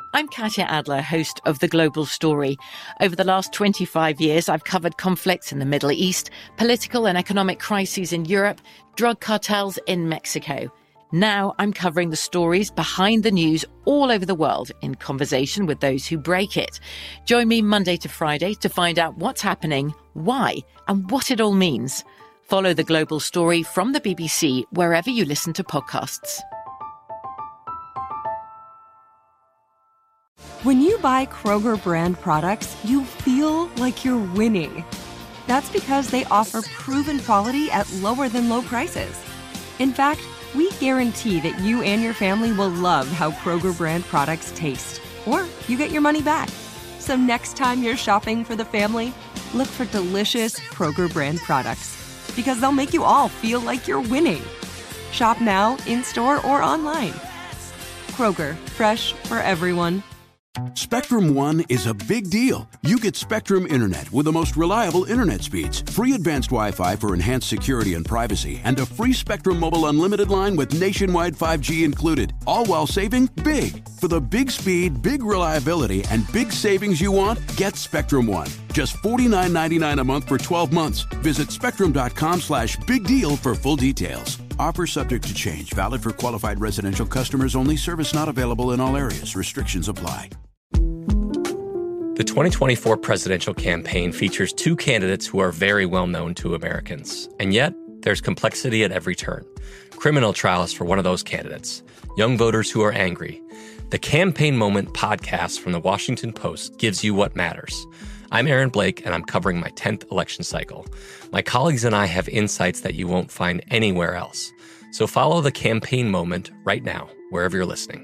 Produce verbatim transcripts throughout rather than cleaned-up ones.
I'm Katya Adler, host of The Global Story. Over the last twenty-five years, I've covered conflicts in the Middle East, political and economic crises in Europe, drug cartels in Mexico. Now I'm covering the stories behind the news all over the world in conversation with those who break it. Join me Monday to Friday to find out what's happening, why, and what it all means. Follow The Global Story from the B B C wherever you listen to podcasts. When you buy Kroger brand products, you feel like you're winning. That's because they offer proven quality at lower than low prices. In fact, we guarantee that you and your family will love how Kroger brand products taste, or you get your money back. So next time you're shopping for the family, look for delicious Kroger brand products, because they'll make you all feel like you're winning. Shop now, in-store, or online. Kroger, fresh for everyone. Spectrum One is a big deal. You get Spectrum Internet with the most reliable internet speeds, free advanced Wi-Fi for enhanced security and privacy, and a free Spectrum Mobile Unlimited line with nationwide five G included, all while saving big. For the big speed, big reliability, and big savings you want, get Spectrum One. Just forty-nine ninety-nine a month for twelve months. Visit spectrum.com slash big deal for full details. Offer subject to change. Valid for qualified residential customers only. Service not available in all areas. Restrictions apply. The twenty twenty-four presidential campaign features two candidates who are very well known to Americans. And yet, there's complexity at every turn. Criminal trials for one of those candidates. Young voters who are angry. The Campaign Moment podcast from the Washington Post gives you what matters. I'm Aaron Blake, and I'm covering my tenth election cycle. My colleagues and I have insights that you won't find anywhere else. So follow The Campaign Moment right now, wherever you're listening.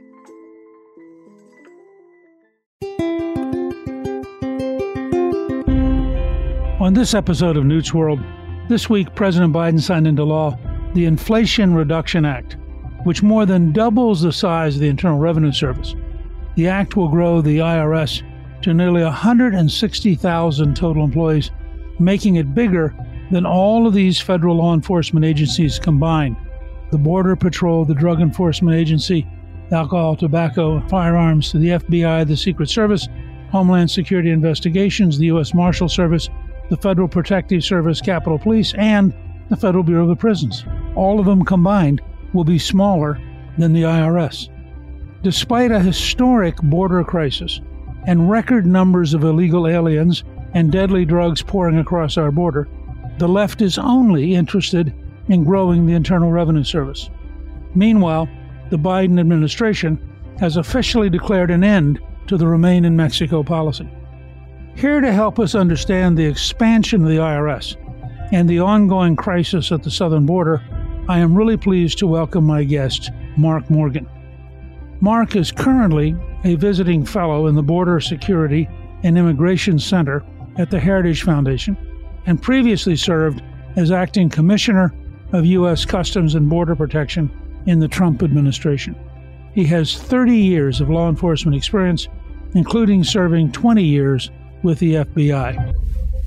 On this episode of Newt's World, this week President Biden signed into law the Inflation Reduction Act, which more than doubles the size of the Internal Revenue Service. The act will grow the I R S to nearly one hundred sixty thousand total employees, making it bigger than all of these federal law enforcement agencies combined. The Border Patrol, the Drug Enforcement Agency, Alcohol, Tobacco, Firearms, the F B I, the Secret Service, Homeland Security Investigations, the U S Marshal Service, the Federal Protective Service, Capitol Police, and the Federal Bureau of Prisons. All of them combined will be smaller than the I R S. Despite a historic border crisis and record numbers of illegal aliens and deadly drugs pouring across our border, the left is only interested in growing the Internal Revenue Service. Meanwhile, the Biden administration has officially declared an end to the Remain in Mexico policy. Here to help us understand the expansion of the I R S and the ongoing crisis at the southern border, I am really pleased to welcome my guest, Mark Morgan. Mark is currently a visiting fellow in the Border Security and Immigration Center at the Heritage Foundation and previously served as acting commissioner of U S Customs and Border Protection in the Trump administration. He has thirty years of law enforcement experience, including serving twenty years with the F B I.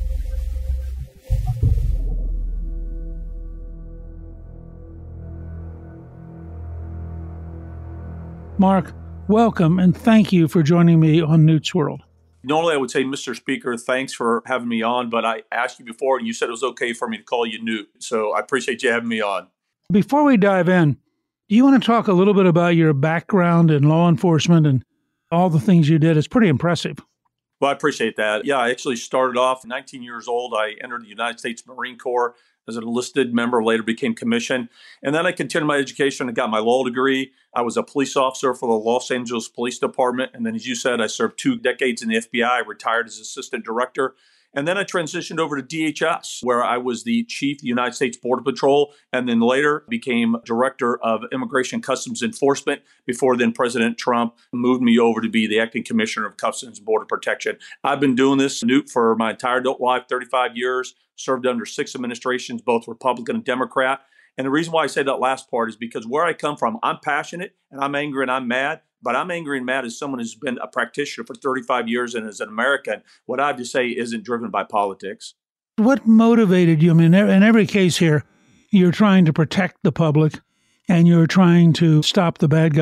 Mark, welcome and thank you for joining me on Newt's World. Normally I would say, Mister Speaker, thanks for having me on, but I asked you before and you said it was okay for me to call you Newt, so I appreciate you having me on. Before we dive in, do you want to talk a little bit about your background in law enforcement and all the things you did? It's pretty impressive. Well, I appreciate that. Yeah, I actually started off nineteen years old. I entered the United States Marine Corps as an enlisted member, later became commissioned. And then I continued my education and got my law degree. I was a police officer for the Los Angeles Police Department. And then, as you said, I served two decades in the F B I, retired as assistant director. And then I transitioned over to D H S, where I was the chief of the United States Border Patrol, and then later became director of Immigration Customs Enforcement before then President Trump moved me over to be the acting commissioner of Customs and Border Protection. I've been doing this, Newt, for my entire adult life, thirty-five years, served under six administrations, both Republican and Democrat. And the reason why I say that last part is because where I come from, I'm passionate and I'm angry and I'm mad. But I'm angry and mad as someone who's been a practitioner for thirty-five years and as an American. What I have to say isn't driven by politics. What motivated you? I mean, in every case here, you're trying to protect the public and you're trying to stop the bad guys.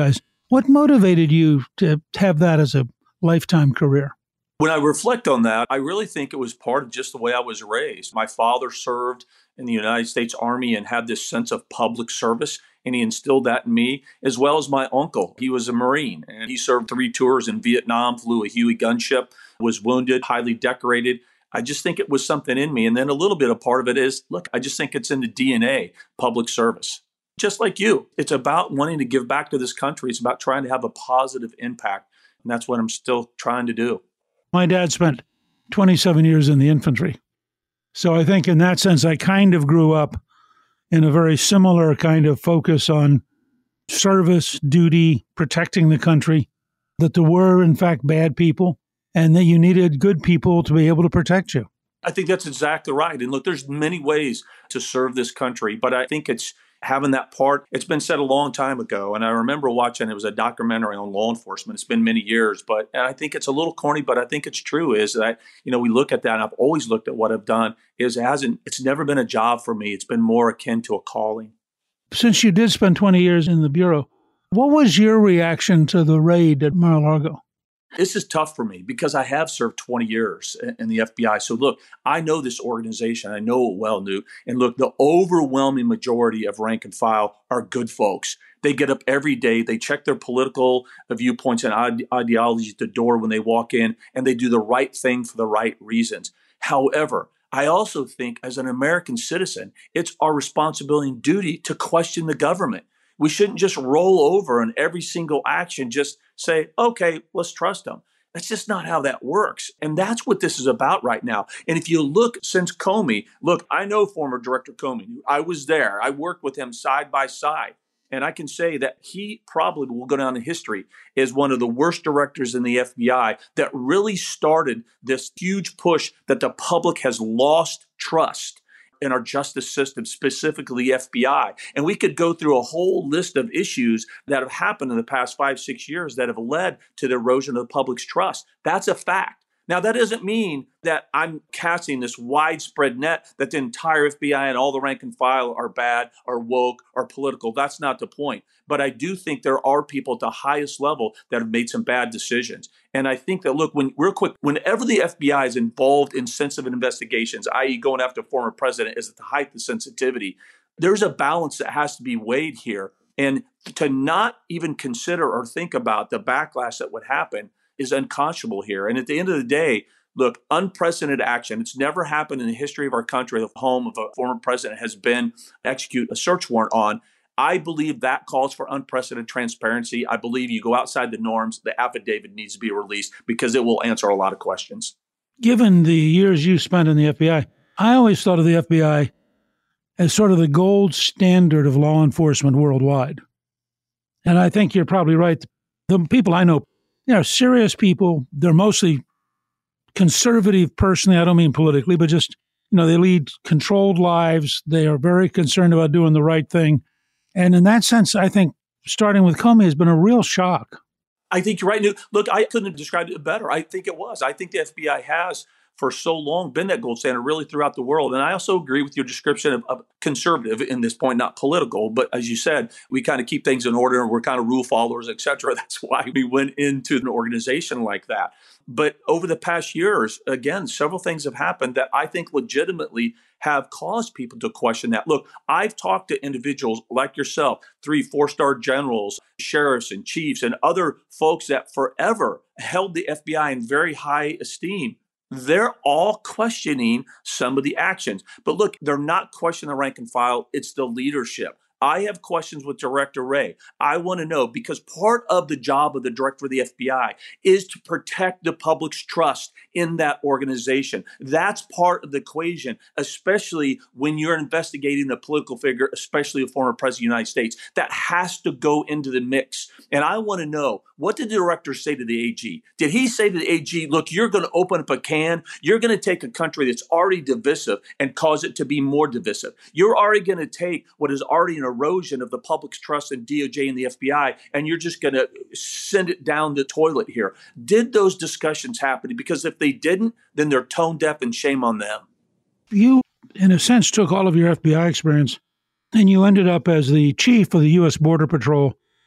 What motivated you to have that as a lifetime career? When I reflect on that, I really think it was part of just the way I was raised. My father served in the United States Army and had this sense of public service, and he instilled that in me, as well as my uncle. He was a Marine, and he served three tours in Vietnam, flew a Huey gunship, was wounded, highly decorated. I just think it was something in me. And then a little bit of part of it is, look, I just think it's in the D N A, public service. Just like you, it's about wanting to give back to this country. It's about trying to have a positive impact. And that's what I'm still trying to do. My dad spent twenty-seven years in the infantry. So I think in that sense, I kind of grew up in a very similar kind of focus on service, duty, protecting the country, that there were, in fact, bad people, and that you needed good people to be able to protect you. I think that's exactly right. And look, there's many ways to serve this country, but I think it's having that part. It's been said a long time ago, and I remember watching, it was a documentary on law enforcement. It's been many years, but I think it's a little corny, but I think it's true, is that, you know, we look at that, and I've always looked at what I've done, is it hasn't, it's never been a job for me. It's been more akin to a calling. Since you did spend twenty years in the Bureau, what was your reaction to the raid at Mar-a-Lago? This is tough for me because I have served twenty years in the F B I. So look, I know this organization. I know it well, Newt. And look, the overwhelming majority of rank and file are good folks. They get up every day. They check their political viewpoints and ide- ideologies at the door when they walk in, and they do the right thing for the right reasons. However, I also think as an American citizen, it's our responsibility and duty to question the government. We shouldn't just roll over on every single action, just say, okay, let's trust them. That's just not how that works. And that's what this is about right now. And if you look since Comey, look, I know former Director Comey. I was there. I worked with him side by side. And I can say that he probably will go down in history as one of the worst directors in the F B I that really started this huge push that the public has lost trust in our justice system, specifically the F B I. And we could go through a whole list of issues that have happened in the past five, six years that have led to the erosion of the public's trust. That's a fact. Now, that doesn't mean that I'm casting this widespread net that the entire F B I and all the rank and file are bad, are woke, are political. That's not the point. But I do think there are people at the highest level that have made some bad decisions. And I think that, look, when real quick, whenever the F B I is involved in sensitive investigations, that is going after a former president, is at the height of sensitivity, there's a balance that has to be weighed here. And to not even consider or think about the backlash that would happen is unconscionable here. And at the end of the day, look, unprecedented action. It's never happened in the history of our country. The home of a former president has been execute a search warrant on. I believe that calls for unprecedented transparency. I believe you go outside the norms. The affidavit needs to be released because it will answer a lot of questions. Given the years you spent in the F B I, I always thought of the F B I as sort of the gold standard of law enforcement worldwide. And I think you're probably right. The people I know, you know, serious people. They're mostly conservative personally. I don't mean politically, but just, you know, they lead controlled lives. They are very concerned about doing the right thing. And in that sense, I think starting with Comey has been a real shock. I think you're right. Look, I couldn't have described it better. I think it was. I think the F B I has for so long been that gold standard really throughout the world. And I also agree with your description of, of conservative in this point, not political. But as you said, we kind of keep things in order and we're kind of rule followers, et cetera. That's why we went into an organization like that. But over the past years, again, several things have happened that I think legitimately have caused people to question that. Look, I've talked to individuals like yourself, three, four-star generals, sheriffs and chiefs, and other folks that forever held the F B I in very high esteem. They're all questioning some of the actions. But look, they're not questioning the rank and file. It's the leadership. I have questions with Director Wray. I want to know, because part of the job of the director of the F B I is to protect the public's trust in that organization. That's part of the equation, especially when you're investigating a political figure, especially a former president of the United States. That has to go into the mix. And I want to know, what did the director say to the A G? Did he say to the A G, look, you're going to open up a can. You're going to take a country that's already divisive and cause it to be more divisive. You're already going to take what is already an erosion of the public's trust in D O J and the F B I, and you're just going to send it down the toilet here. Did those discussions happen? Because if they didn't, then they're tone deaf and shame on them. You, in a sense, took all of your F B I experience and you ended up as the chief of the U S Border Patrol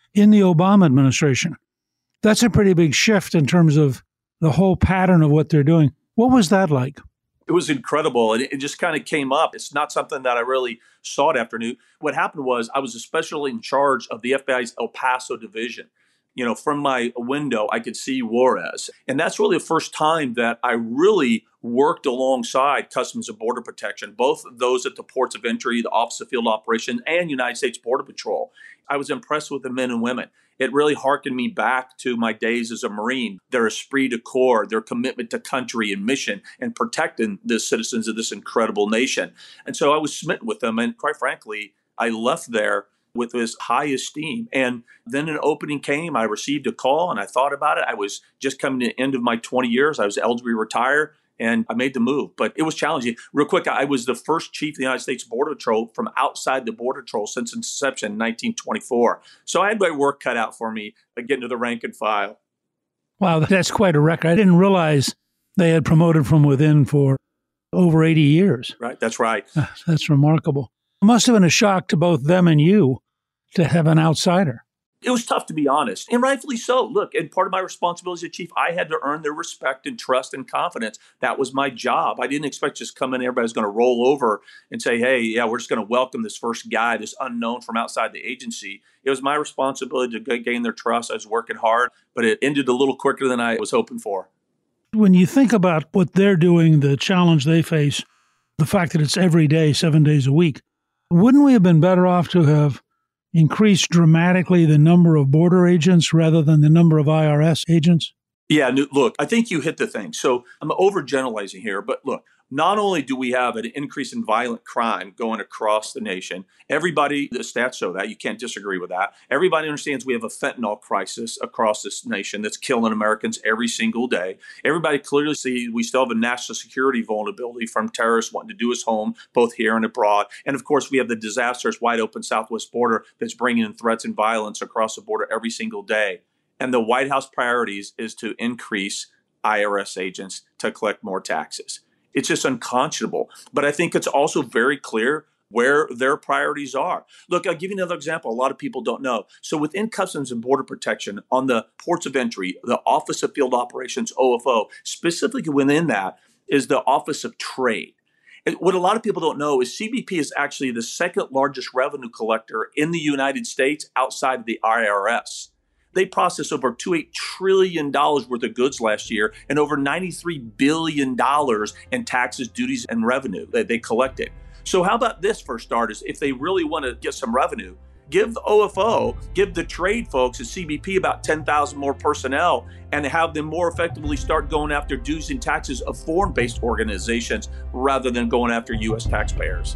in the Obama administration. That's a pretty big shift in terms of the whole pattern of what they're doing. What was that like? It was incredible. And it just kind of came up. It's not something that I really sought after. Knew. What happened was I was especially in charge of the F B I's El Paso division. You know, from my window, I could see Juarez. And that's really the first time that I really worked alongside Customs and Border Protection, both those at the ports of entry, the Office of Field Operations, and United States Border Patrol. I was impressed with the men and women. It really harkened me back to my days as a Marine, their esprit de corps, their commitment to country and mission and protecting the citizens of this incredible nation. And so I was smitten with them. And quite frankly, I left there with this high esteem. And then an opening came. I received a call and I thought about it. I was just coming to the end of my twenty years. I was eligible to retire. And I made the move, but it was challenging. Real quick, I was the first chief of the United States Border Patrol from outside the Border Patrol since inception in nineteen twenty-four. So I had my work cut out for me getting to the rank and file. Wow, that's quite a record. I didn't realize they had promoted from within for over eighty years. Right, that's right. That's remarkable. It must have been a shock to both them and you to have an outsider. It was tough, to be honest, and rightfully so. Look, and part of my responsibility as a chief, I had to earn their respect and trust and confidence. That was my job. I didn't expect just come in, everybody's going to roll over and say, hey, yeah, we're just going to welcome this first guy, this unknown from outside the agency. It was my responsibility to gain their trust. I was working hard, but it ended a little quicker than I was hoping for. When you think about what they're doing, the challenge they face, the fact that it's every day, seven days a week, wouldn't we have been better off to have increased dramatically the number of border agents rather than the number of I R S agents? Yeah, look, I think you hit the thing. So I'm overgeneralizing here, but look, not only do we have an increase in violent crime going across the nation, everybody, the stats show that, you can't disagree with that. Everybody understands we have a fentanyl crisis across this nation that's killing Americans every single day. Everybody clearly sees we still have a national security vulnerability from terrorists wanting to do us home, both here and abroad. And of course, we have the disastrous wide open southwest border that's bringing in threats and violence across the border every single day. And the White House priorities is to increase I R S agents to collect more taxes. It's just unconscionable. But I think it's also very clear where their priorities are. Look, I'll give you another example. A lot of people don't know. So within Customs and Border Protection, on the ports of entry, the Office of Field Operations, O F O, specifically within that is the Office of Trade. And what a lot of people don't know is C B P is actually the second largest revenue collector in the United States outside of the I R S. They processed over two point eight trillion dollars worth of goods last year and over ninety-three billion dollars in taxes, duties, and revenue that they collected. So how about this for starters? If they really want to get some revenue, give the O F O, give the trade folks at C B P about ten thousand more personnel and have them more effectively start going after dues and taxes of foreign-based organizations rather than going after U S taxpayers.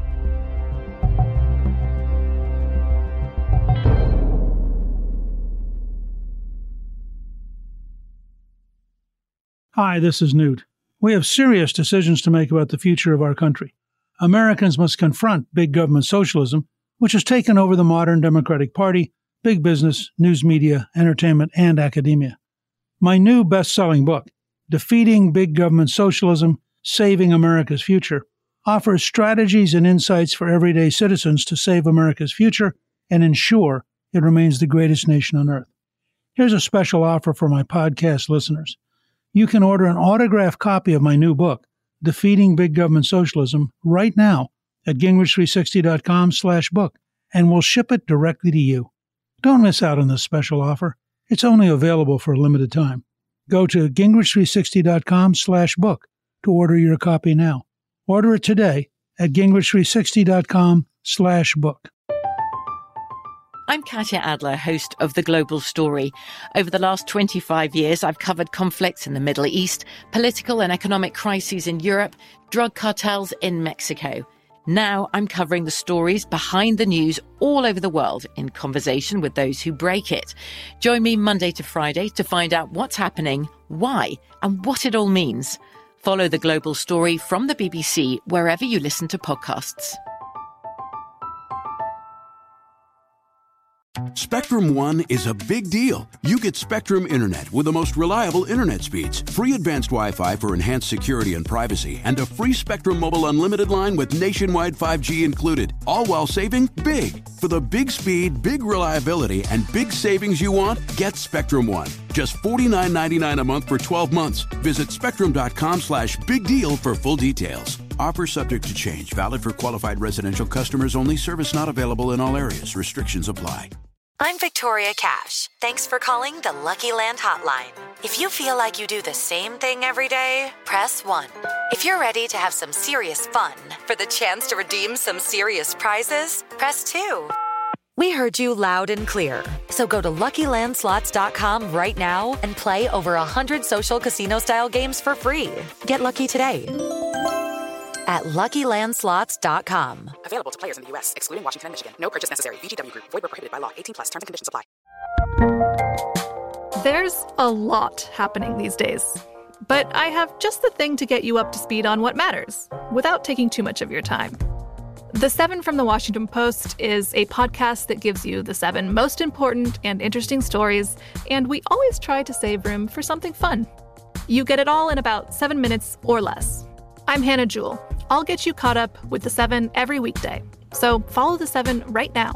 Hi, this is Newt. We have serious decisions to make about the future of our country. Americans must confront big government socialism, which has taken over the modern Democratic Party, big business, news media, entertainment, and academia. My new best-selling book, Defeating Big Government Socialism, Saving America's Future, offers strategies and insights for everyday citizens to save America's future and ensure it remains the greatest nation on earth. Here's a special offer for my podcast listeners. You can order an autographed copy of my new book, Defeating Big Government Socialism, right now at Gingrich three sixty dot com slash book, and we'll ship it directly to you. Don't miss out on this special offer. It's only available for a limited time. Go to Gingrich three sixty dot com slash book to order your copy now. Order it today at Gingrich three sixty dot com slash book. I'm Katya Adler, host of The Global Story. Over the last twenty-five years, I've covered conflicts in the Middle East, political and economic crises in Europe, drug cartels in Mexico. Now I'm covering the stories behind the news all over the world in conversation with those who break it. Join me Monday to Friday to find out what's happening, why, and what it all means. Follow The Global Story from the B B C wherever you listen to podcasts. Spectrum One is a big deal. You get Spectrum Internet with the most reliable internet speeds, free advanced Wi-Fi for enhanced security and privacy, and a free Spectrum Mobile Unlimited line with nationwide five G included, all while saving big. For the big speed, big reliability, and big savings you want, get Spectrum One. Just forty-nine ninety-nine a month for twelve months. Visit spectrum.com slash big deal for full details. Offer subject to change. Valid for qualified residential customers only. Service not available in all areas. Restrictions apply. I'm Victoria Cash. Thanks for calling the Lucky Land Hotline. If you feel like you do the same thing every day, press one. If you're ready to have some serious fun for the chance to redeem some serious prizes, press two. We heard you loud and clear. So go to Lucky Land Slots dot com right now and play over one hundred social casino-style games for free. Get lucky today at Lucky Land Slots dot com. Available to players in the U S, excluding Washington and Michigan. No purchase necessary. V G W Group. Void where prohibited by law. eighteen plus. Terms and conditions apply. There's a lot happening these days. But I have just the thing to get you up to speed on what matters, without taking too much of your time. The Seven from the Washington Post is a podcast that gives you the seven most important and interesting stories, and we always try to save room for something fun. You get it all in about seven minutes or less. I'm Hannah Jewell. I'll get you caught up with The Seven every weekday. So follow The Seven right now.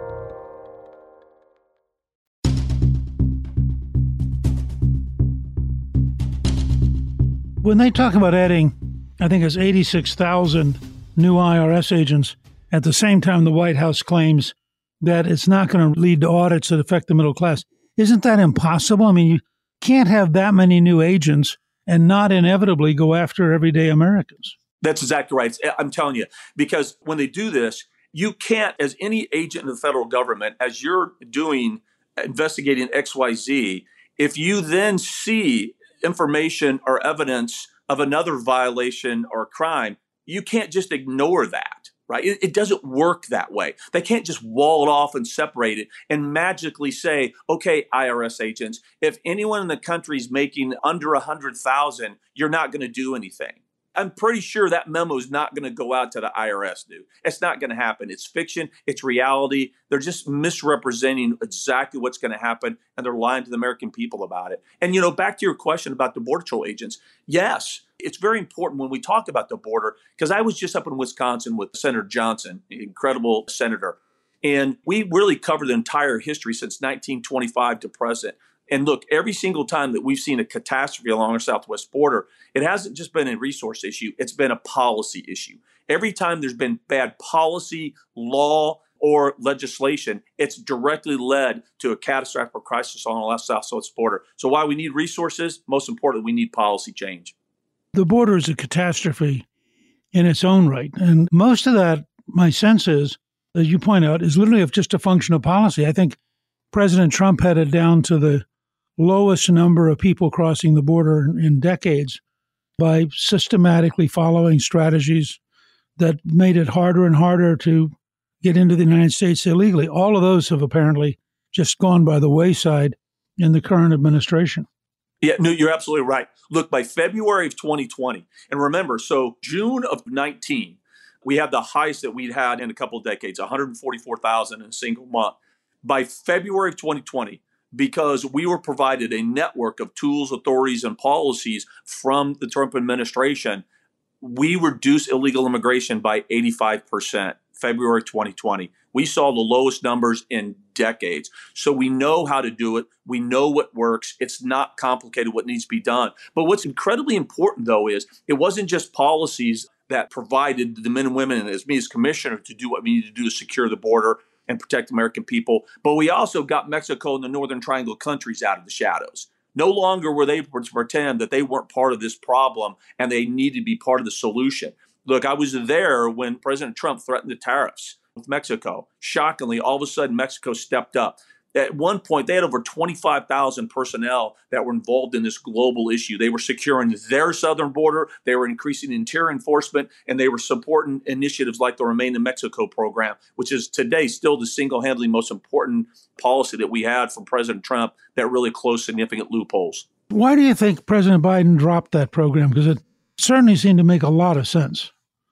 When they talk about adding, I think it's eighty-six thousand new I R S agents, at the same time the White House claims that it's not going to lead to audits that affect the middle class. Isn't that impossible? I mean, you can't have that many new agents and not inevitably go after everyday Americans. That's exactly right. I'm telling you, because when they do this, you can't, as any agent in the federal government, as you're doing, investigating X Y Z, if you then see information or evidence of another violation or crime, you can't just ignore that, right? It, it doesn't work that way. They can't just wall it off and separate it and magically say, okay, I R S agents, if anyone in the country is making under one hundred thousand, you're not going to do anything. I'm pretty sure that memo is not going to go out to the I R S, dude. It's not going to happen. It's fiction. It's reality. They're just misrepresenting exactly what's going to happen, and they're lying to the American people about it. And, you know, back to your question about the Border Patrol agents, yes, it's very important when we talk about the border, because I was just up in Wisconsin with Senator Johnson, an incredible senator, and we really covered the entire history since nineteen twenty-five to present. And look, every single time that we've seen a catastrophe along our southwest border, it hasn't just been a resource issue, it's been a policy issue. Every time there's been bad policy, law, or legislation, it's directly led to a catastrophic crisis on our southwest border. So while we need resources, most importantly, we need policy change. The border is a catastrophe in its own right. And most of that, my sense is, as you point out, is literally just a function of policy. I think President Trump had it down to the lowest number of people crossing the border in decades by systematically following strategies that made it harder and harder to get into the United States illegally. All of those have apparently just gone by the wayside in the current administration. Yeah, no, you're absolutely right. Look, by February of twenty twenty, and remember, so June of nineteen, we had the highest that we'd had in a couple of decades, one hundred forty-four thousand in a single month. By February of twenty twenty, because we were provided a network of tools, authorities, and policies from the Trump administration, we reduced illegal immigration by eighty-five percent, February twenty twenty. We saw the lowest numbers in decades. So we know how to do it. We know what works. It's not complicated what needs to be done. But what's incredibly important, though, is it wasn't just policies that provided the men and women, and as me as commissioner, to do what we need to do to secure the border and protect American people. But we also got Mexico and the Northern Triangle countries out of the shadows. No longer were they able to pretend that they weren't part of this problem and they needed to be part of the solution. Look, I was there when President Trump threatened the tariffs with Mexico. Shockingly, all of a sudden, Mexico stepped up. At one point, they had over twenty-five thousand personnel that were involved in this global issue. They were securing their southern border, they were increasing interior enforcement, and they were supporting initiatives like the Remain in Mexico program, which is today still the single-handedly most important policy that we had from President Trump that really closed significant loopholes. Why do you think President Biden dropped that program? Because it certainly seemed to make a lot of sense.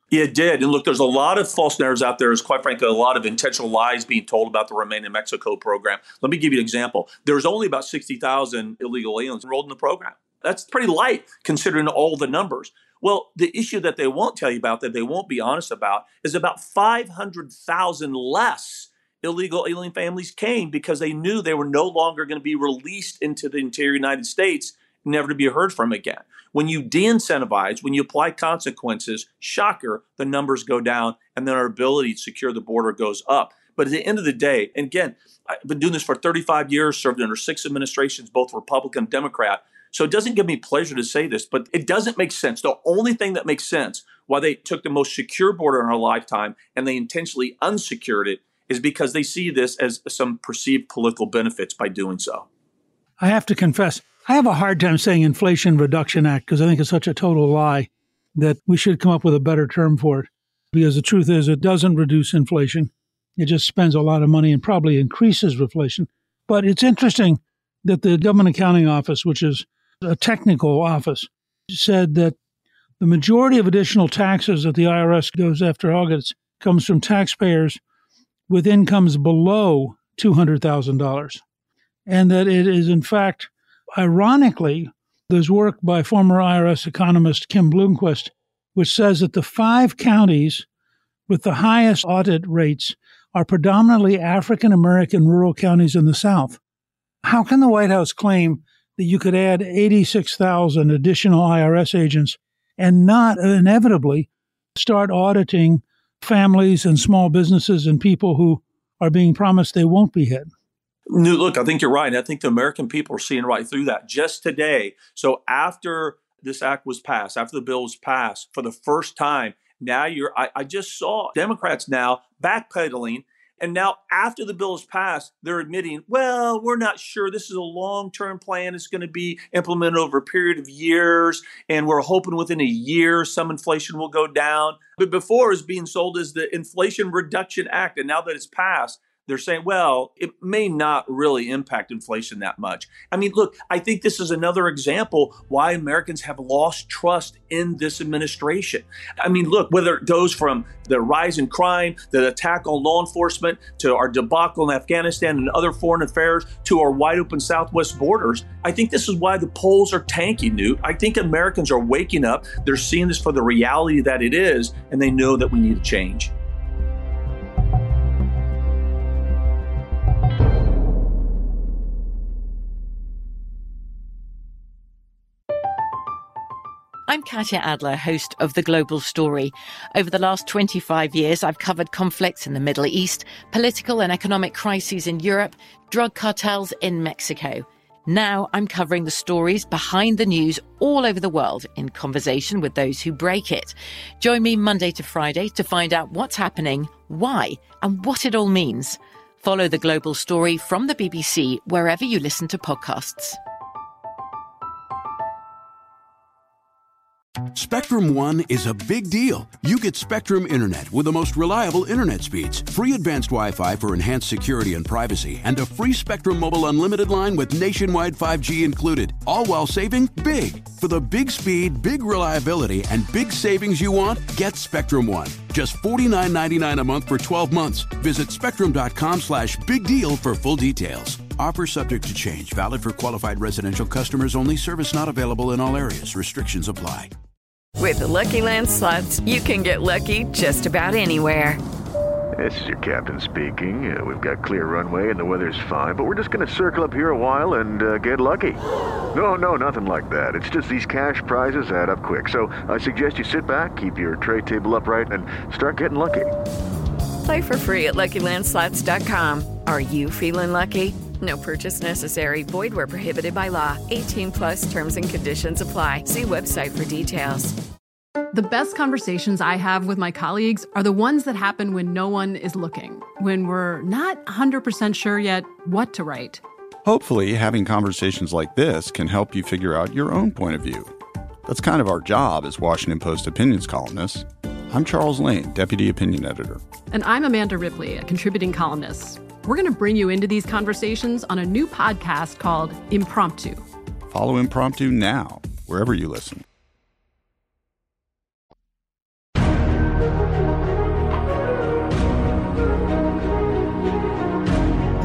Yeah, it did. And look, there's a lot of false narratives out there. There's, quite frankly, a lot of intentional lies being told about the Remain in Mexico program. Let me give you an example. There's only about sixty thousand illegal aliens enrolled in the program. That's pretty light considering all the numbers. Well, the issue that they won't tell you about, that they won't be honest about, is about five hundred thousand less illegal alien families came because they knew they were no longer going to be released into the interior United States, never to be heard from again. When you de-incentivize, when you apply consequences, shocker, the numbers go down and then our ability to secure the border goes up. But at the end of the day, and again, I've been doing this for thirty-five years, served under six administrations, both Republican and Democrat. So it doesn't give me pleasure to say this, but it doesn't make sense. The only thing that makes sense why they took the most secure border in our lifetime and they intentionally unsecured it is because they see this as some perceived political benefits by doing so. I have to confess, I have a hard time saying Inflation Reduction Act because I think it's such a total lie that we should come up with a better term for it. Because the truth is it doesn't reduce inflation. It just spends a lot of money and probably increases inflation. But it's interesting that the Government Accounting Office, which is a technical office, said that the majority of additional taxes that the I R S goes after audits comes from taxpayers with incomes below two hundred thousand dollars. And that it is, in fact, ironically, there's work by former I R S economist Kim Bloomquist, which says that the five counties with the highest audit rates are predominantly African-American rural counties in the South. How can the White House claim that you could add eighty-six thousand additional I R S agents and not inevitably start auditing families and small businesses and people who are being promised they won't be hit? Look, I think you're right. I think the American people are seeing right through that. Just today, so after this act was passed, after the bill was passed, for the first time, now you're, I, I just saw Democrats now backpedaling. And now after the bill is passed, they're admitting, well, we're not sure. This is a long-term plan. It's going to be implemented over a period of years. And we're hoping within a year, some inflation will go down. But before it was being sold as the Inflation Reduction Act. And now that it's passed, they're saying, well, it may not really impact inflation that much. I mean, look, I think this is another example why Americans have lost trust in this administration. I mean, look, whether it goes from the rise in crime, the attack on law enforcement, to our debacle in Afghanistan and other foreign affairs, to our wide open southwest borders, I think this is why the polls are tanking, Newt. I think Americans are waking up. They're seeing this for the reality that it is, and they know that we need a change. I'm Katya Adler, host of The Global Story. Over the last twenty-five years, I've covered conflicts in the Middle East, political and economic crises in Europe, drug cartels in Mexico. Now I'm covering the stories behind the news all over the world in conversation with those who break it. Join me Monday to Friday to find out what's happening, why, and what it all means. Follow The Global Story from the B B C wherever you listen to podcasts. Spectrum One is a big deal. You get Spectrum Internet with the most reliable internet speeds, free advanced Wi-Fi for enhanced security and privacy, and a free Spectrum Mobile unlimited line with nationwide five G included, all while saving big. For the big speed, big reliability, and big savings you want, get Spectrum One. Just forty-nine ninety-nine a month for twelve months. Visit spectrum.com slash big deal for full details. Offer subject to change. Valid for qualified residential customers only. Service not available in all areas. Restrictions apply. With the Lucky Land Slots, you can get lucky just about anywhere. This is your captain speaking. Uh, we've got clear runway and the weather's fine, but we're just going to circle up here a while and uh, get lucky. No, no, nothing like that. It's just these cash prizes add up quick. So I suggest you sit back, keep your tray table upright, and start getting lucky. Play for free at Lucky Land Slots dot com. Are you feeling lucky? No purchase necessary. Void where prohibited by law. eighteen plus terms and conditions apply. See website for details. The best conversations I have with my colleagues are the ones that happen when no one is looking, when we're not one hundred percent sure yet what to write. Hopefully, having conversations like this can help you figure out your own point of view. That's kind of our job as Washington Post opinions columnists. I'm Charles Lane, Deputy Opinion Editor. And I'm Amanda Ripley, a contributing columnist. We're going to bring you into these conversations on a new podcast called Impromptu. Follow Impromptu now, wherever you listen.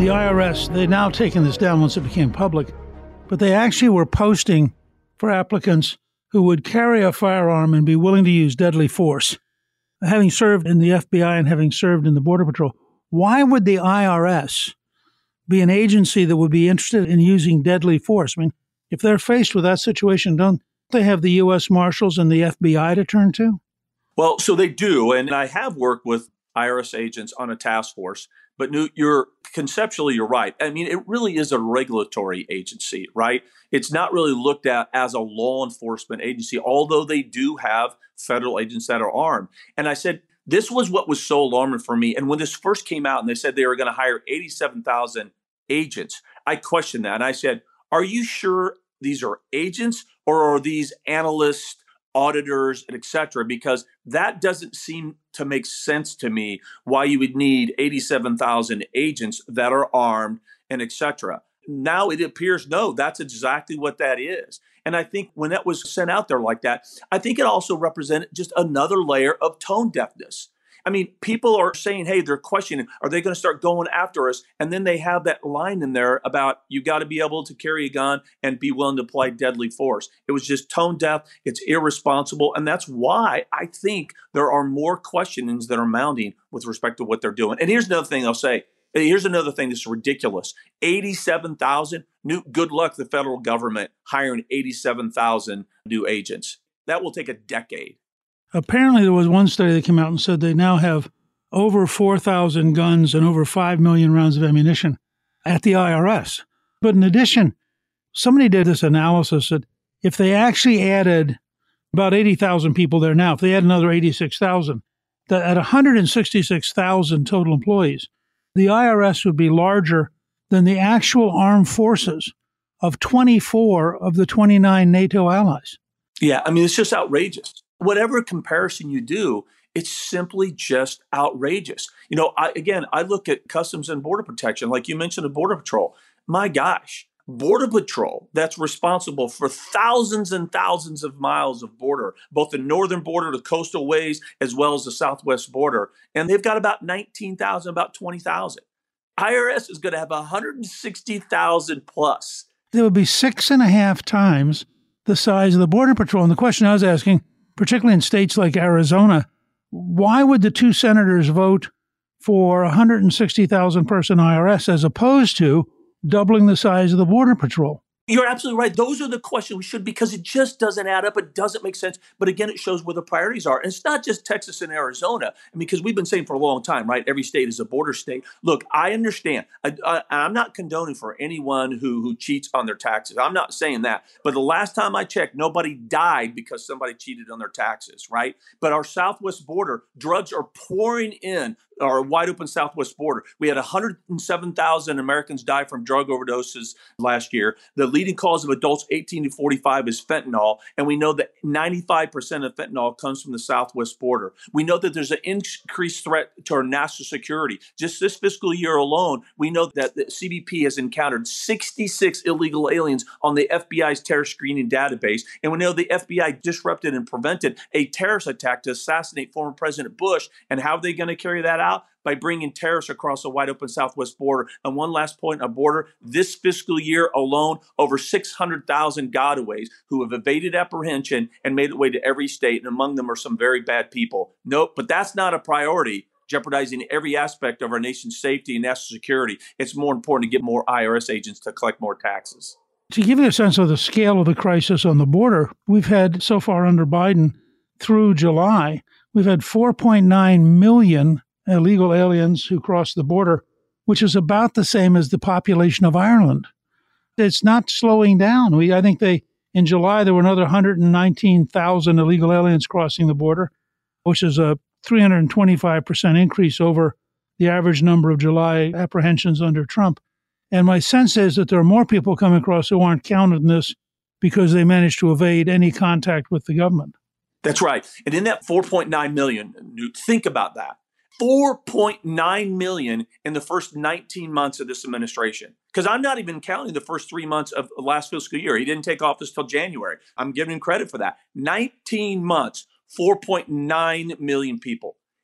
the I R S, they've now taken this down once it became public, but they actually were posting for applicants who would carry a firearm and be willing to use deadly force. Having served in the F B I and having served in the Border Patrol, why would the I R S be an agency that would be interested in using deadly force? I mean, if they're faced with that situation, don't they have the U S Marshals and the F B I to turn to? Well, so they do. And I have worked with I R S agents on a task force. But Newt, you're conceptually, you're right. I mean, it really is a regulatory agency, right? It's not really looked at as a law enforcement agency, although they do have federal agents that are armed. And I said, this was what was so alarming for me. And when this first came out and they said they were going to hire eighty-seven thousand agents, I questioned that. And I said, are you sure these are agents or are these analysts, auditors, and et cetera? Because that doesn't seem to make sense to me why you would need eighty-seven thousand agents that are armed and et cetera. Now it appears, no, that's exactly what that is. And I think when that was sent out there like that, I think it also represented just another layer of tone deafness. I mean, people are saying, hey, they're questioning, are they going to start going after us? And then they have that line in there about you got to be able to carry a gun and be willing to apply deadly force. It was just tone deaf. It's irresponsible. And that's why I think there are more questionings that are mounting with respect to what they're doing. And here's another thing I'll say. Here's another thing that's ridiculous. eighty-seven thousand, new, good luck the federal government hiring eighty-seven thousand new agents. That will take a decade. Apparently, there was one study that came out and said they now have over four thousand guns and over five million rounds of ammunition at the I R S. But in addition, somebody did this analysis that if they actually added about eighty thousand people there now, if they add another eighty-six thousand, that at one hundred sixty-six thousand total employees, the I R S would be larger than the actual armed forces of twenty-four of the twenty-nine NATO allies. Yeah, I mean, it's just outrageous. Whatever comparison you do, it's simply just outrageous. You know, I, again, I look at Customs and Border Protection, like you mentioned, the Border Patrol. My gosh, Border Patrol that's responsible for thousands and thousands of miles of border, both the northern border, the coastal ways, as well as the southwest border. And they've got about nineteen thousand, about twenty thousand. I R S is going to have one hundred sixty thousand plus. There would be six and a half times the size of the Border Patrol. And the question I was asking, particularly in states like Arizona, why would the two senators vote for one hundred sixty thousand person I R S as opposed to doubling the size of the Border Patrol? You're absolutely right. Those are the questions we should, because it just doesn't add up. It doesn't make sense. But again, it shows where the priorities are. And it's not just Texas and Arizona. I mean, because we've been saying for a long time, right? Every state is a border state. Look, I understand. I, I, I'm not condoning for anyone who, who cheats on their taxes. I'm not saying that. But the last time I checked, nobody died because somebody cheated on their taxes, right? But our southwest border, drugs are pouring in our wide open southwest border. We had one hundred seven thousand Americans die from drug overdoses last year. The leading cause of adults eighteen to forty-five is fentanyl. And we know that ninety-five percent of fentanyl comes from the southwest border. We know that there's an increased threat to our national security. Just this fiscal year alone, we know that the C B P has encountered sixty-six illegal aliens on the F B I's terror screening database. And we know the F B I disrupted and prevented a terrorist attack to assassinate former President Bush. And how are they going to carry that out? By bringing terrorists across the wide open southwest border. And one last point on border, this fiscal year alone, over six hundred thousand gotaways who have evaded apprehension and made their way to every state. And among them are some very bad people. Nope, but that's not a priority, jeopardizing every aspect of our nation's safety and national security. It's more important to get more I R S agents to collect more taxes. To give you a sense of the scale of the crisis on the border, we've had so far under Biden through July, we've had four point nine million illegal aliens who crossed the border, which is about the same as the population of Ireland. It's not slowing down. We, I think they, in July, there were another one hundred nineteen thousand illegal aliens crossing the border, which is a three hundred twenty-five percent increase over the average number of July apprehensions under Trump. And my sense is that there are more people coming across who aren't counted in this because they managed to evade any contact with the government. That's right. And in that four point nine million, think about that. four point nine million in the first nineteen months of this administration. Because I'm not even counting the first three months of the last fiscal year. He didn't take office till January. I'm giving him credit for that. nineteen months, four point nine million people.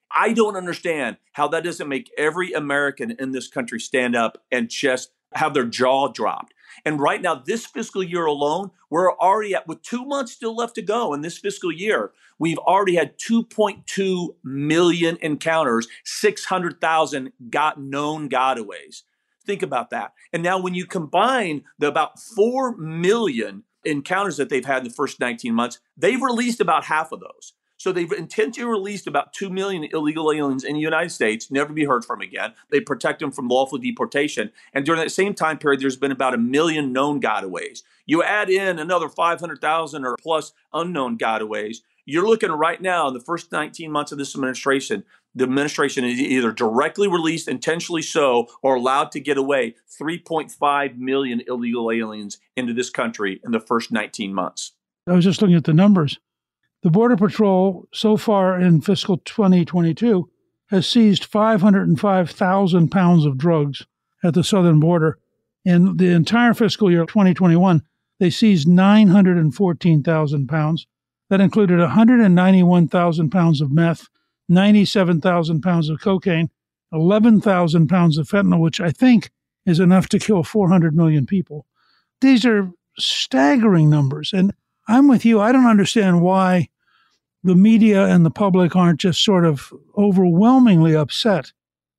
I don't understand how that doesn't make every American in this country stand up and just have their jaw dropped. And right now, this fiscal year alone, we're already at, with two months still left to go in this fiscal year, we've already had two point two million encounters, six hundred thousand got known gotaways. Think about that. And now when you combine the about four million encounters that they've had in the first nineteen months, they've released about half of those. So they've intentionally released about two million illegal aliens in the United States, never to be heard from again. They protect them from lawful deportation. And during that same time period, there's been about a million known gotaways. You add in another five hundred thousand or plus unknown gotaways, you're looking right now in the first nineteen months of this administration, the administration is either directly released, intentionally so, or allowed to get away three point five million illegal aliens into this country in the first nineteen months. I was just looking at the numbers. The Border Patrol, so far in fiscal twenty twenty-two, has seized five hundred five thousand pounds of drugs at the southern border. In the entire fiscal year twenty twenty-one, they seized nine hundred fourteen thousand pounds. That included one hundred ninety-one thousand pounds of meth, ninety-seven thousand pounds of cocaine, eleven thousand pounds of fentanyl, which I think is enough to kill four hundred million people. These are staggering numbers. And I'm with you. I don't understand why the media and the public aren't just sort of overwhelmingly upset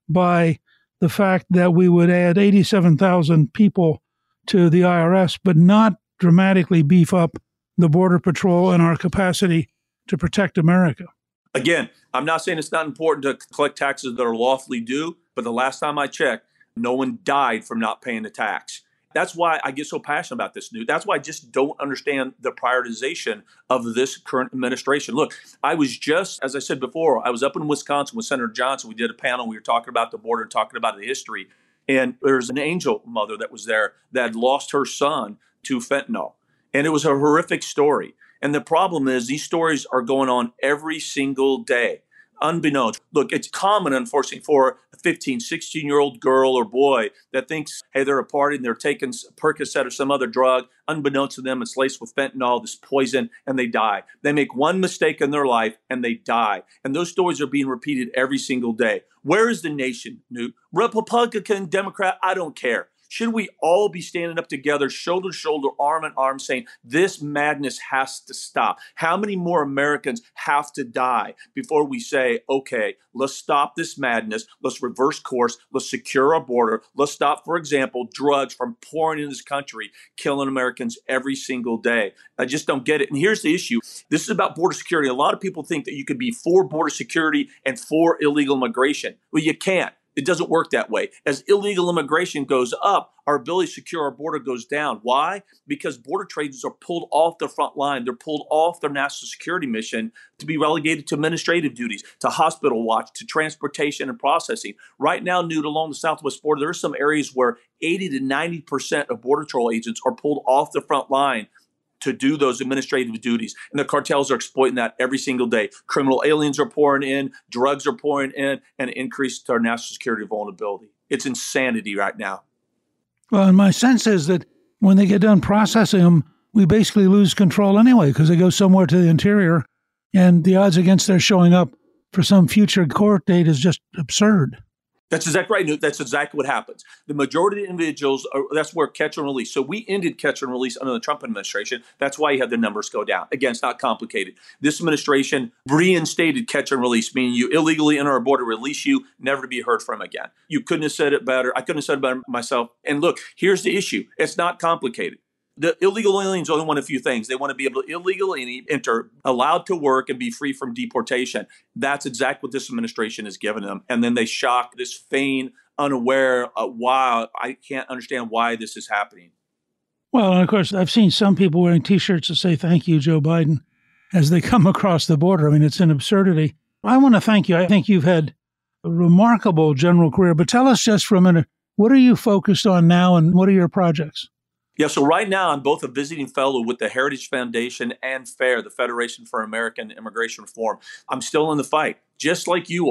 by the fact that we would add eighty-seven thousand people to the I R S, but not dramatically beef up the Border Patrol and our capacity to protect America. Again, I'm not saying it's not important to collect taxes that are lawfully due, but the last time I checked, no one died from not paying the tax. That's why I get so passionate about this news. That's why I just don't understand the prioritization of this current administration. Look, I was just, as I said before, I was up in Wisconsin with Senator Johnson. We did a panel. We were talking about the border and talking about the history. And there's an angel mother that was there that had lost her son to fentanyl. And it was a horrific story. And the problem is these stories are going on every single day. Unbeknownst. Look, it's common, unfortunately, for a fifteen, sixteen-year-old girl or boy that thinks, hey, they're a party and they're taking Percocet or some other drug. Unbeknownst to them, it's laced with fentanyl, this poison, and they die. They make one mistake in their life and they die. And those stories are being repeated every single day. Where is the nation, Newt? Republican, Democrat, I don't care. Should we all be standing up together, shoulder to shoulder, arm in arm, saying this madness has to stop? How many more Americans have to die before we say, okay, let's stop this madness. Let's reverse course. Let's secure our border. Let's stop, for example, drugs from pouring into this country, killing Americans every single day. I just don't get it. And here's the issue. This is about border security. A lot of people think that you could be for border security and for illegal immigration. Well, you can't. It doesn't work that way. As illegal immigration goes up, our ability to secure our border goes down. Why? Because border traders are pulled off the front line. They're pulled off their national security mission to be relegated to administrative duties, to hospital watch, to transportation and processing. Right now, Newt, along the southwest border, there are some areas where eighty to ninety percent of Border Patrol agents are pulled off the front line to do those administrative duties. And the cartels are exploiting that every single day. Criminal aliens are pouring in, drugs are pouring in, and an increase to our national security vulnerability. It's insanity right now. Well, and my sense is that when they get done processing them, we basically lose control anyway because they go somewhere to the interior, and the odds against their showing up for some future court date is just absurd. That's exactly right, Newt. That's exactly what happens. The majority of the individuals, are, that's where catch and release. So we ended catch and release under the Trump administration. That's why you had the numbers go down. Again, it's not complicated. This administration reinstated catch and release, meaning you illegally enter our border, release you, never to be heard from again. You couldn't have said it better. I couldn't have said it better myself. And look, here's the issue. It's not complicated. The illegal aliens only want a few things. They want to be able to illegally enter, allowed to work, and be free from deportation. That's exactly what this administration has given them. And then they shock this feign, unaware, uh, wow, I can't understand why this is happening. Well, and of course, I've seen some people wearing T-shirts that say, thank you, Joe Biden, as they come across the border. I mean, it's an absurdity. I want to thank you. I think you've had a remarkable general career. But tell us just for a minute, what are you focused on now and what are your projects? Yeah, so right now I'm both a visiting fellow with the Heritage Foundation and FAIR, the Federation for American Immigration Reform. I'm still in the fight, just like you are.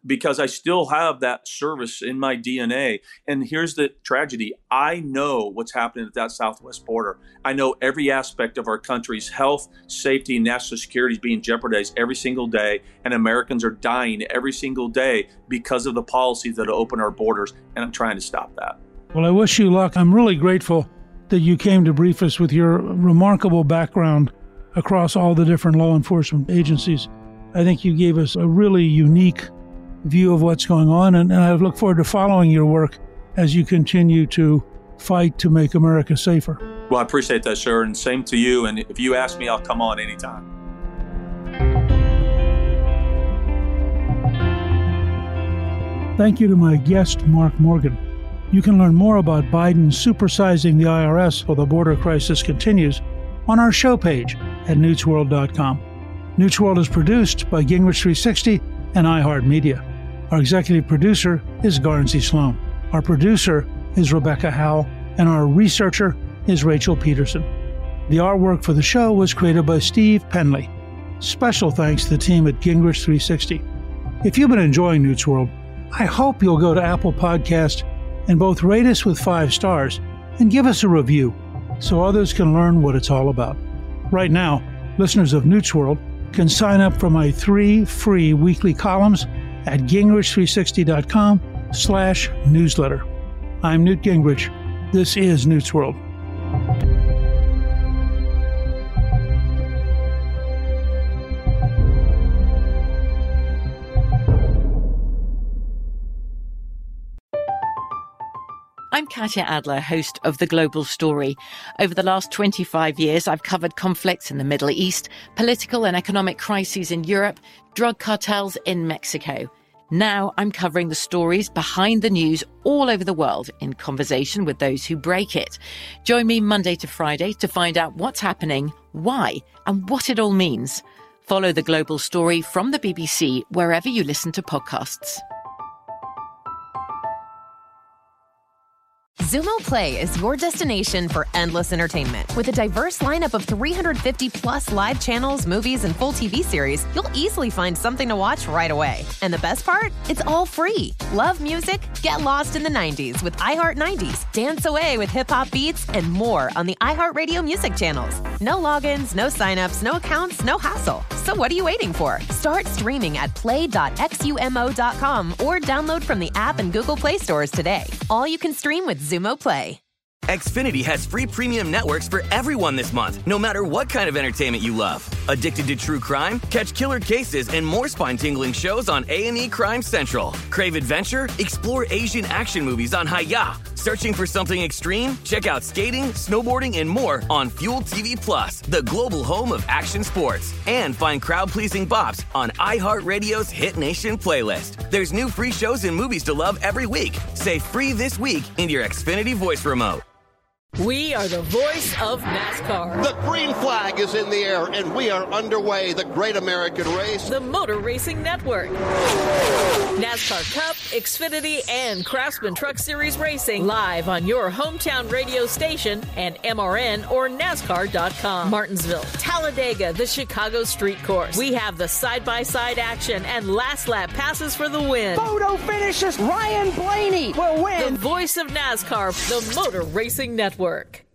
because I still have that service in my D N A. And here's the tragedy. I know what's happening at that southwest border. I know every aspect of our country's health, safety, and national security is being jeopardized every single day. And Americans are dying every single day because of the policies that open our borders. And I'm trying to stop that. Well, I wish you luck. I'm really grateful that you came to brief us with your remarkable background across all the different law enforcement agencies. I think you gave us a really unique view of what's going on, and, and I look forward to following your work as you continue to fight to make America safer. Well, I appreciate that, sir, and same to you. And if you ask me, I'll come on anytime. Thank you to my guest, Mark Morgan. You can learn more about Biden supersizing the I R S while the border crisis continues on our show page at newts world dot com. Newts World is produced by Gingrich three sixty and iHeartMedia. Our executive producer is Garnsey Sloan. Our producer is Rebecca Howell, and our researcher is Rachel Peterson. The artwork for the show was created by Steve Penley. Special thanks to the team at Gingrich three sixty. If you've been enjoying Newts World, I hope you'll go to Apple Podcast and both rate us with five stars and give us a review so others can learn what it's all about. Right now, listeners of Newts World can sign up for my three free weekly columns at gingrich three sixty dot com slash newsletter. I'm Newt Gingrich. This is Newts World. I'm Katya Adler, host of The Global Story. Over the last twenty-five years, I've covered conflicts in the Middle East, political and economic crises in Europe, drug cartels in Mexico. Now I'm covering the stories behind the news all over the world in conversation with those who break it. Join me Monday to Friday to find out what's happening, why, and what it all means. Follow The Global Story from the B B C wherever you listen to podcasts. Xumo Play is your destination for endless entertainment. With a diverse lineup of three hundred fifty plus live channels, movies, and full T V series, you'll easily find something to watch right away. And the best part? It's all free. Love music? Get lost in the nineties with iHeart nineties, dance away with hip-hop beats, and more on the iHeartRadio music channels. No logins, no signups, no accounts, no hassle. So what are you waiting for? Start streaming at play dot xumo dot com or download from the app and Google Play stores today. All you can stream with Xumo Play. Xfinity has free premium networks for everyone this month, no matter what kind of entertainment you love. Addicted to true crime? Catch killer cases and more spine-tingling shows on A and E Crime Central. Crave adventure? Explore Asian action movies on Hi-Ya. Searching for something extreme? Check out skating, snowboarding, and more on Fuel T V Plus, the global home of action sports. And find crowd-pleasing bops on iHeartRadio's Hit Nation playlist. There's new free shows and movies to love every week. Say free this week in your Xfinity voice remote. We are the voice of NASCAR. The green flag is in the air, and we are underway. The Great American Race. The Motor Racing Network. NASCAR Cup, Xfinity, and Craftsman Truck Series Racing live on your hometown radio station and M R N or NASCAR dot com. Martinsville, Talladega, the Chicago Street Course. We have the side-by-side action and last lap passes for the win. Photo finishes. Ryan Blaney will win. The voice of NASCAR, the Motor Racing Network.